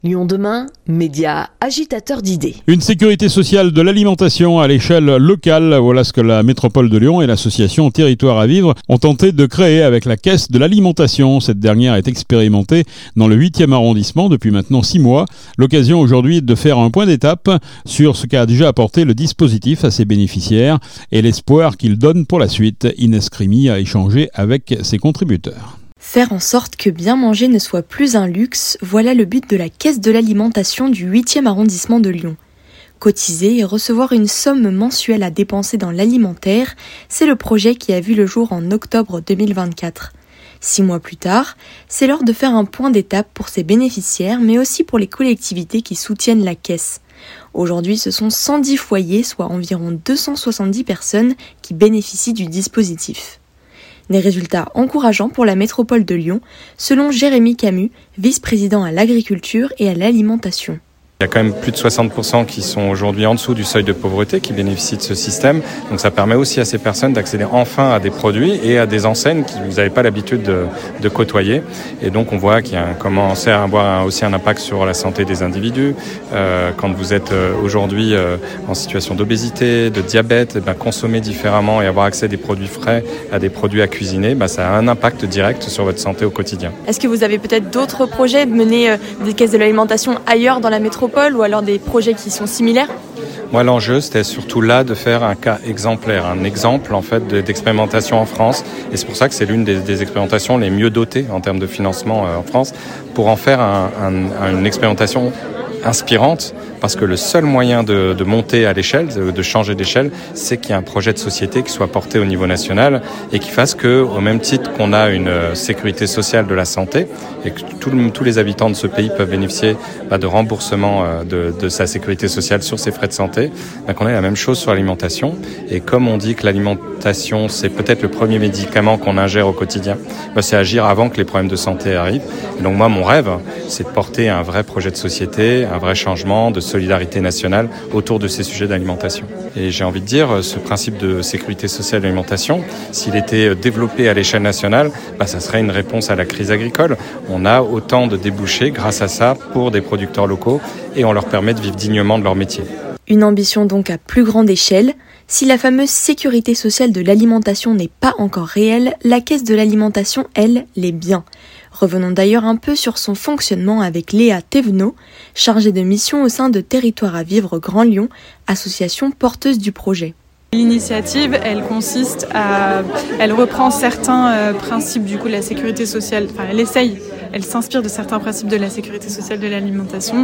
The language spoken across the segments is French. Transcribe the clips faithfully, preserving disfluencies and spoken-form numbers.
Lyon demain, média agitateur d'idées. Une sécurité sociale de l'alimentation à l'échelle locale, voilà ce que la métropole de Lyon et l'association Territoire à vivre ont tenté de créer avec la caisse de l'alimentation. Cette dernière est expérimentée dans le huitième arrondissement depuis maintenant six mois. L'occasion aujourd'hui de faire un point d'étape sur ce qu'a déjà apporté le dispositif à ses bénéficiaires et l'espoir qu'il donne pour la suite. Inès Crimi a échangé avec ses contributeurs. Faire en sorte que bien manger ne soit plus un luxe, voilà le but de la caisse de l'alimentation du huitième arrondissement de Lyon. Cotiser et recevoir une somme mensuelle à dépenser dans l'alimentaire, c'est le projet qui a vu le jour en octobre deux mille vingt-quatre. Six mois plus tard, c'est l'heure de faire un point d'étape pour ses bénéficiaires, mais aussi pour les collectivités qui soutiennent la caisse. Aujourd'hui, ce sont cent dix foyers, soit environ deux cent soixante-dix personnes, qui bénéficient du dispositif. Des résultats encourageants pour la métropole de Lyon, selon Jérémy Camus, vice-président à l'agriculture et à l'alimentation. Il y a quand même plus de soixante pour cent qui sont aujourd'hui en dessous du seuil de pauvreté qui bénéficient de ce système. Donc ça permet aussi à ces personnes d'accéder enfin à des produits et à des enseignes que vous n'avez pas l'habitude de, de côtoyer. Et donc on voit qu'il y a un, commence à avoir un, aussi un impact sur la santé des individus. Euh, quand vous êtes aujourd'hui euh, en situation d'obésité, de diabète, eh ben, consommer différemment et avoir accès à des produits frais, à des produits à cuisiner, ben, ça a un impact direct sur votre santé au quotidien. Est-ce que vous avez peut-être d'autres projets de mener euh, des caisses de l'alimentation ailleurs dans la métropole ou alors des projets qui sont similaires? Moi, l'enjeu, c'était surtout là de faire un cas exemplaire, un exemple en fait d'expérimentation en France. Et c'est pour ça que c'est l'une des, des expérimentations les mieux dotées en termes de financement euh, en France, pour en faire un, un, une expérimentation inspirante, parce que le seul moyen de, de monter à l'échelle, de, de changer d'échelle, c'est qu'il y ait un projet de société qui soit porté au niveau national et qui fasse que, au même titre qu'on a une sécurité sociale de la santé et que tout le, tous les habitants de ce pays peuvent bénéficier bah, de remboursement de, de sa sécurité sociale sur ses frais de santé, bah, qu'on ait la même chose sur l'alimentation. Et comme on dit que l'alimentation, c'est peut-être le premier médicament qu'on ingère au quotidien, bah, c'est agir avant que les problèmes de santé arrivent. Et donc moi, mon rêve, c'est de porter un vrai projet de société, un vrai changement de solidarité nationale autour de ces sujets d'alimentation. Et j'ai envie de dire, ce principe de sécurité sociale de l'alimentation, s'il était développé à l'échelle nationale, bah, ça serait une réponse à la crise agricole. On a autant de débouchés grâce à ça pour des producteurs locaux et on leur permet de vivre dignement de leur métier. Une ambition donc à plus grande échelle. Si la fameuse sécurité sociale de l'alimentation n'est pas encore réelle, la caisse de l'alimentation, elle, l'est bien. Revenons d'ailleurs un peu sur son fonctionnement avec Léa Thévenot, chargée de mission au sein de Territoire à vivre Grand Lyon, association porteuse du projet. L'initiative, elle consiste à, elle reprend certains euh, principes du coup de la sécurité sociale, enfin elle essaye, elle s'inspire de certains principes de la sécurité sociale de l'alimentation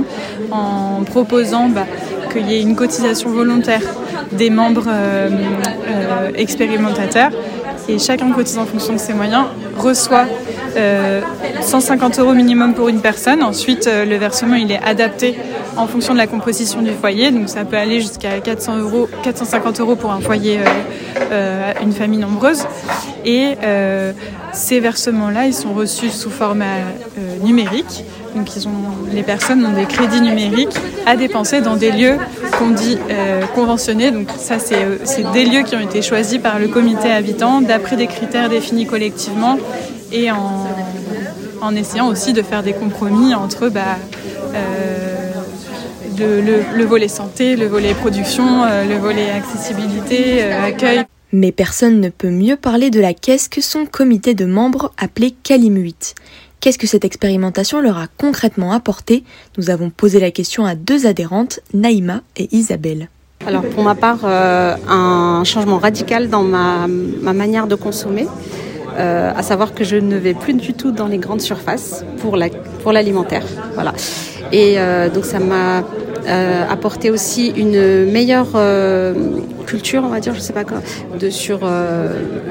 en proposant bah, qu'il y ait une cotisation volontaire des membres euh, euh, expérimentateurs et chacun cotise en fonction de ses moyens, reçoit euh, cent cinquante euros minimum pour une personne. Ensuite, euh, le versement il est adapté en fonction de la composition du foyer, donc ça peut aller jusqu'à quatre cents euros, quatre cent cinquante euros pour un foyer, euh, euh, une famille nombreuse. Et euh, ces versements-là, ils sont reçus sous format euh, numérique. Donc ils ont, les personnes ont des crédits numériques à dépenser dans des lieux qu'on dit euh, conventionnés. Donc ça, c'est, euh, c'est des lieux qui ont été choisis par le comité habitant d'après des critères définis collectivement et en, en essayant aussi de faire des compromis entre bah, euh, de, le, le volet santé, le volet production, euh, le volet accessibilité, euh, accueil. Mais personne ne peut mieux parler de la caisse que son comité de membres appelé Calim huit. Qu'est-ce que cette expérimentation leur a concrètement apporté? Nous avons posé la question à deux adhérentes, Naïma et Isabelle. Alors pour ma part, euh, un changement radical dans ma, ma manière de consommer, euh, à savoir que je ne vais plus du tout dans les grandes surfaces pour, la, pour l'alimentaire. Voilà. Et euh, donc ça m'a euh, apporté aussi une meilleure euh, culture, on va dire, je sais pas quoi, de, sur euh,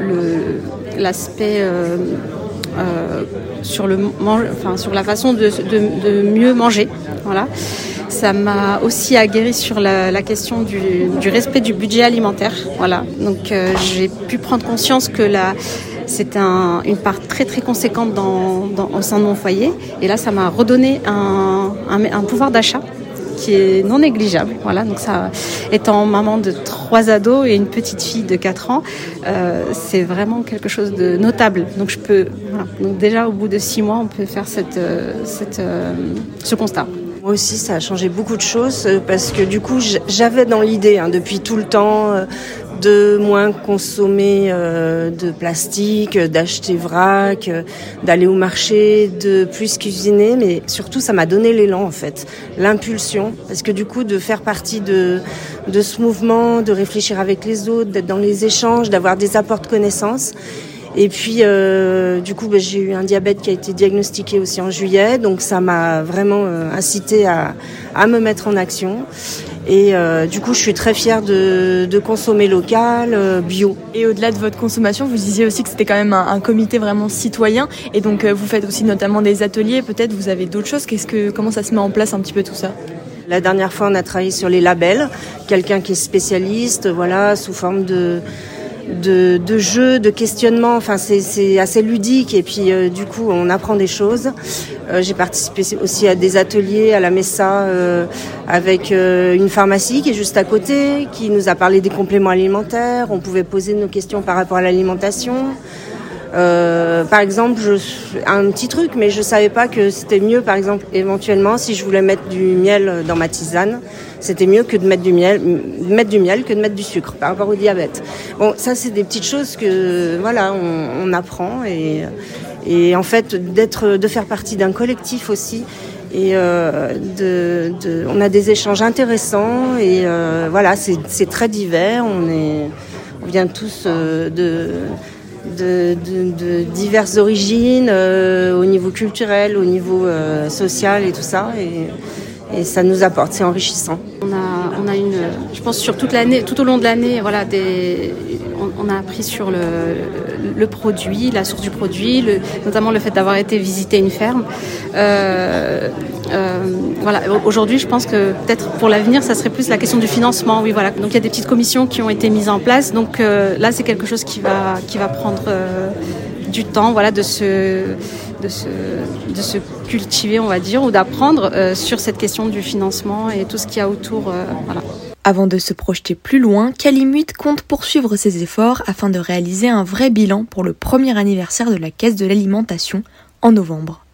le, l'aspect... Euh, Euh, sur, le mange, enfin, sur la façon de, de, de mieux manger. Voilà. Ça m'a aussi aguerri sur la, la question du, du respect du budget alimentaire. Voilà. Donc euh, j'ai pu prendre conscience que la, c'est un, une part très très conséquente dans, dans, au sein de mon foyer. Et là, ça m'a redonné un, un, un pouvoir d'achat qui est non négligeable. Voilà, donc ça, étant maman de trois ados et une petite fille de quatre ans, euh, c'est vraiment quelque chose de notable. Donc je peux, voilà. Donc déjà au bout de six mois, on peut faire cette, cette, euh, ce constat. Moi aussi, ça a changé beaucoup de choses parce que du coup, j'avais dans l'idée hein, depuis tout le temps euh, de moins consommer euh, de plastique, d'acheter vrac, euh, d'aller au marché, de plus cuisiner. Mais surtout, ça m'a donné l'élan en fait, l'impulsion. Parce que du coup, de faire partie de, de ce mouvement, de réfléchir avec les autres, d'être dans les échanges, d'avoir des apports de connaissances. Et puis, euh, du coup, bah, j'ai eu un diabète qui a été diagnostiqué aussi en juillet. Donc, ça m'a vraiment euh, incité à, à me mettre en action. Et euh, du coup, je suis très fière de, de consommer local, euh, bio. Et au-delà de votre consommation, vous disiez aussi que c'était quand même un, un comité vraiment citoyen. Et donc, euh, vous faites aussi notamment des ateliers. Peut-être vous avez d'autres choses. Qu'est-ce que, comment ça se met en place un petit peu tout ça ? La dernière fois, on a travaillé sur les labels. Quelqu'un qui est spécialiste, voilà, sous forme de... De, de jeux, de questionnements, enfin c'est, c'est assez ludique et puis euh, du coup on apprend des choses. Euh, j'ai participé aussi à des ateliers à la Messa euh, avec euh, une pharmacie qui est juste à côté, qui nous a parlé des compléments alimentaires. On pouvait poser nos questions par rapport à l'alimentation. Euh, par exemple, je, un petit truc, mais je savais pas que c'était mieux, par exemple, éventuellement, si je voulais mettre du miel dans ma tisane, c'était mieux que de mettre du miel, mettre du miel que de mettre du sucre par rapport au diabète. Bon, ça, c'est des petites choses que, voilà, on, on apprend et, et en fait, d'être, de faire partie d'un collectif aussi. Et euh, de, de, on a des échanges intéressants et euh, voilà, c'est, c'est très divers. On est, on vient tous euh, de De, de, de diverses origines, euh, au niveau culturel, au niveau euh, social et tout ça, et, et ça nous apporte, c'est enrichissant. On a, on a une, je pense sur toute l'année, tout au long de l'année, voilà, des, on, on a appris sur le, le produit, la source du produit, le, notamment le fait d'avoir été visiter une ferme. Euh, euh, voilà, aujourd'hui, je pense que peut-être pour l'avenir, ça serait plus la question du financement. Oui, voilà. Donc il y a des petites commissions qui ont été mises en place. Donc euh, là, c'est quelque chose qui va, qui va prendre euh, du temps, voilà, de se, de se, de se cultiver, on va dire, ou d'apprendre euh, sur cette question du financement et tout ce qu'il y a autour. Euh, voilà. Avant de se projeter plus loin, Calimut compte poursuivre ses efforts afin de réaliser un vrai bilan pour le premier anniversaire de la Caisse de l'alimentation en novembre.